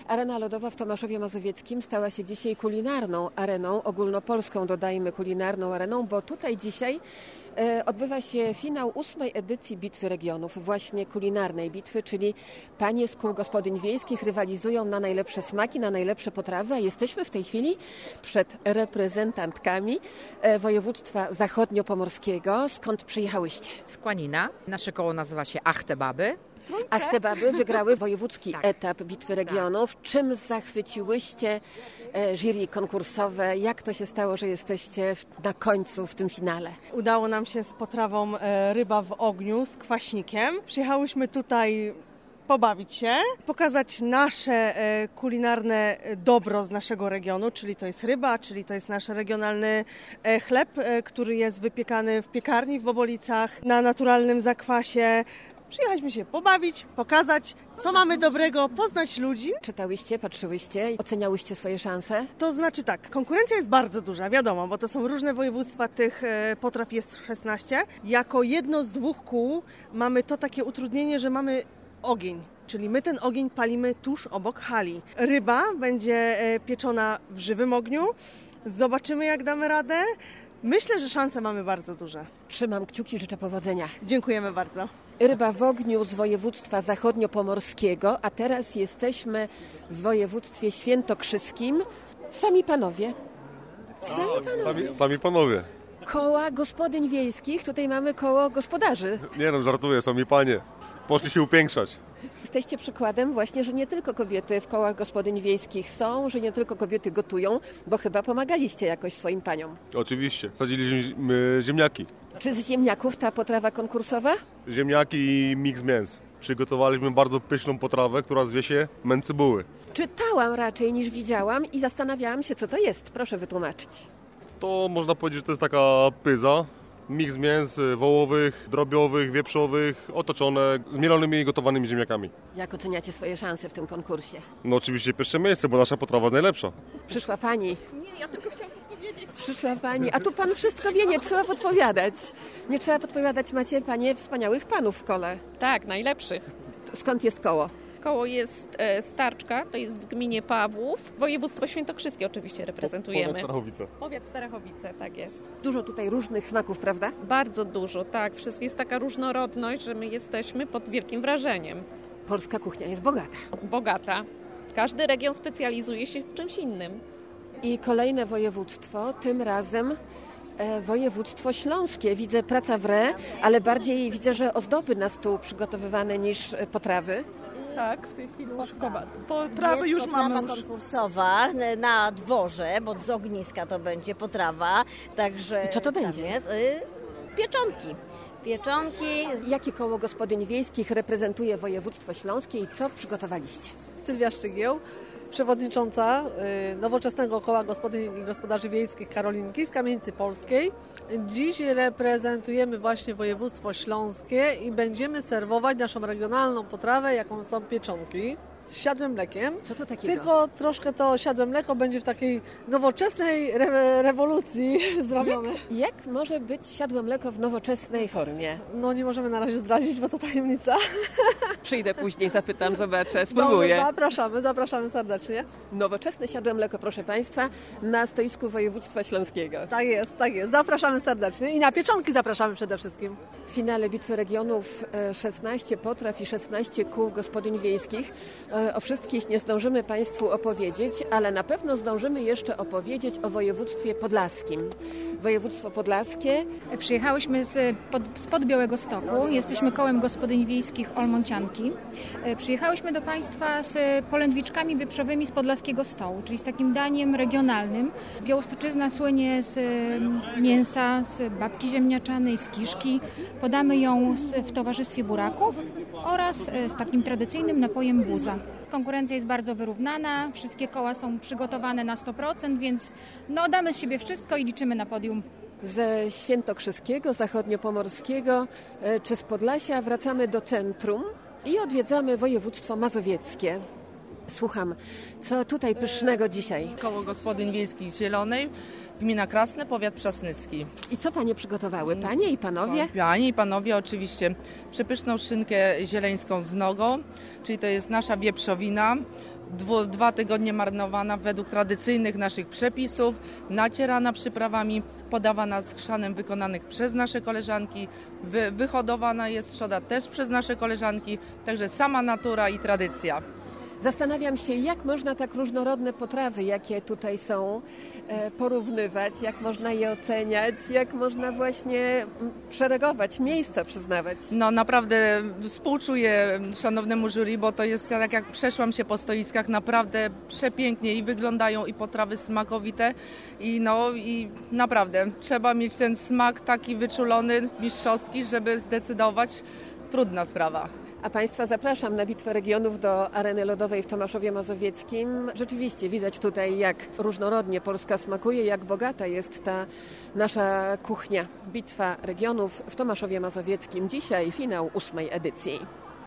Arena Lodowa w Tomaszowie Mazowieckim stała się dzisiaj kulinarną areną, ogólnopolską dodajmy kulinarną areną, bo tutaj dzisiaj odbywa się finał 8. edycji Bitwy Regionów, właśnie kulinarnej bitwy, czyli panie z kół gospodyń wiejskich rywalizują na najlepsze smaki, na najlepsze potrawy, a jesteśmy w tej chwili przed reprezentantkami województwa zachodniopomorskiego. Skąd przyjechałyście? Z Kłanina. Nasze koło nazywa się Ach te Baby. Ach te Baby wygrały wojewódzki etap Bitwy Regionów. Czym zachwyciłyście jury konkursowe? Jak to się stało, że jesteście na końcu w tym finale? Udało nam się z potrawą ryba w ogniu z kwaśnikiem. Przyjechałyśmy tutaj pobawić się, pokazać nasze kulinarne dobro z naszego regionu, czyli to jest ryba, czyli to jest nasz regionalny chleb, który jest wypiekany w piekarni w Bobolicach na naturalnym zakwasie. Przyjechaliśmy się pobawić, pokazać, co mamy dobrego, poznać ludzi. Czytałyście, patrzyłyście, oceniałyście swoje szanse? To znaczy tak, konkurencja jest bardzo duża, wiadomo, bo to są różne województwa, tych potraw jest 16. Jako jedno z 2 kół mamy to takie utrudnienie, że mamy ogień, czyli my ten ogień palimy tuż obok hali. Ryba będzie pieczona w żywym ogniu, zobaczymy jak damy radę. Myślę, że szanse mamy bardzo duże. Trzymam kciuki, życzę powodzenia. Dziękujemy bardzo. Ryba w ogniu z województwa zachodniopomorskiego, a teraz jesteśmy w województwie świętokrzyskim. Sami panowie. Sami panowie. Koła gospodyń wiejskich, tutaj mamy koło gospodarzy. Nie no, żartuję, sami panie. Poszli się upiększać. Jesteście przykładem właśnie, że nie tylko kobiety w kołach gospodyń wiejskich są, że nie tylko kobiety gotują, bo chyba pomagaliście jakoś swoim paniom. Oczywiście, sadziliśmy ziemniaki. Czy z ziemniaków ta potrawa konkursowa? Ziemniaki i miks mięs. Przygotowaliśmy bardzo pyszną potrawę, która zwie się męcybuły. Czytałam raczej niż widziałam i zastanawiałam się, co to jest. Proszę wytłumaczyć. To można powiedzieć, że to jest taka pyza. Miks mięs wołowych, drobiowych, wieprzowych, otoczone zmielonymi i gotowanymi ziemniakami. Jak oceniacie swoje szanse w tym konkursie? No oczywiście pierwsze miejsce, bo nasza potrawa jest najlepsza. Przyszła pani. Nie, ja tylko chciałam podpowiedzieć. Przyszła pani. A tu pan wszystko wie, nie trzeba podpowiadać. Nie trzeba podpowiadać, macie panie wspaniałych panów w kole. Tak, najlepszych. Skąd jest koło? Koło jest Starczka, to jest w gminie Pawłów. Województwo świętokrzyskie oczywiście reprezentujemy. Powiat Starachowice. Powiat Starachowice, tak jest. Dużo tutaj różnych smaków, prawda? Bardzo dużo, tak. Wszystko jest taka różnorodność, że my jesteśmy pod wielkim wrażeniem. Polska kuchnia jest bogata. Bogata. Każdy region specjalizuje się w czymś innym. I kolejne województwo, tym razem województwo śląskie. Widzę praca w re, ale bardziej widzę, że ozdoby na stół przygotowywane niż potrawy. Tak, w tej chwili już potrawy już mamy. Potrawa konkursowa na dworze, bo z ogniska to będzie potrawa. Także i co to będzie? Jest, pieczonki. Jakie koło gospodyń wiejskich reprezentuje województwo śląskie i co przygotowaliście? Sylwia Szczygieł, przewodnicząca Nowoczesnego Koła Gospodyń i Gospodarzy Wiejskich Karolinki z Kamienicy Polskiej. Dziś reprezentujemy właśnie województwo śląskie i będziemy serwować naszą regionalną potrawę, jaką są pieczonki z siadłym mlekiem. Co to takiego? Tylko troszkę to siadłe mleko będzie w takiej nowoczesnej rewolucji zrobione. Jak może być siadłe mleko w nowoczesnej formie? No nie możemy na razie zdradzić, bo to tajemnica. Przyjdę później, zapytam, zobaczę, spróbuję. Zapraszamy serdecznie. Nowoczesne siadłe mleko, proszę Państwa, na stoisku województwa śląskiego. Tak jest. Zapraszamy serdecznie i na pieczonki zapraszamy przede wszystkim. W finale Bitwy Regionów 16 potraw i 16 kół gospodyń wiejskich. O wszystkich nie zdążymy Państwu opowiedzieć, ale na pewno zdążymy jeszcze opowiedzieć o województwie podlaskim. Województwo podlaskie. Przyjechałyśmy spod Białegostoku, jesteśmy kołem gospodyń wiejskich Olmoncianki. Przyjechałyśmy do Państwa z polędwiczkami wieprzowymi z podlaskiego stołu, czyli z takim daniem regionalnym. Białostoczyzna słynie z mięsa, z babki ziemniaczanej, z kiszki. Podamy ją w towarzystwie buraków oraz z takim tradycyjnym napojem buza. Konkurencja jest bardzo wyrównana, wszystkie koła są przygotowane na 100%, więc damy z siebie wszystko i liczymy na podium. Ze świętokrzyskiego, zachodniopomorskiego czy z Podlasia wracamy do centrum i odwiedzamy województwo mazowieckie. Słucham, co tutaj pysznego dzisiaj? Koło Gospodyń Wiejskich Zielonej, gmina Krasne, powiat przasnyski. I co panie przygotowały? Panie i panowie? Panie i panowie oczywiście. Przepyszną szynkę zieleńską z nogą, czyli to jest nasza wieprzowina, 2 tygodnie marynowana według tradycyjnych naszych przepisów, nacierana przyprawami, podawana z chrzanem wykonanych przez nasze koleżanki, wyhodowana jest trzoda też przez nasze koleżanki, także sama natura i tradycja. Zastanawiam się, jak można tak różnorodne potrawy, jakie tutaj są, porównywać, jak można je oceniać, jak można właśnie szeregować, miejsca przyznawać. No naprawdę współczuję szanownemu jury, bo to jest tak, jak przeszłam się po stoiskach, naprawdę przepięknie i wyglądają i potrawy smakowite i naprawdę trzeba mieć ten smak taki wyczulony, mistrzowski, żeby zdecydować. Trudna sprawa. A Państwa zapraszam na Bitwę Regionów do areny lodowej w Tomaszowie Mazowieckim. Rzeczywiście widać tutaj, jak różnorodnie Polska smakuje, jak bogata jest ta nasza kuchnia. Bitwa Regionów w Tomaszowie Mazowieckim. Dzisiaj finał 8. edycji.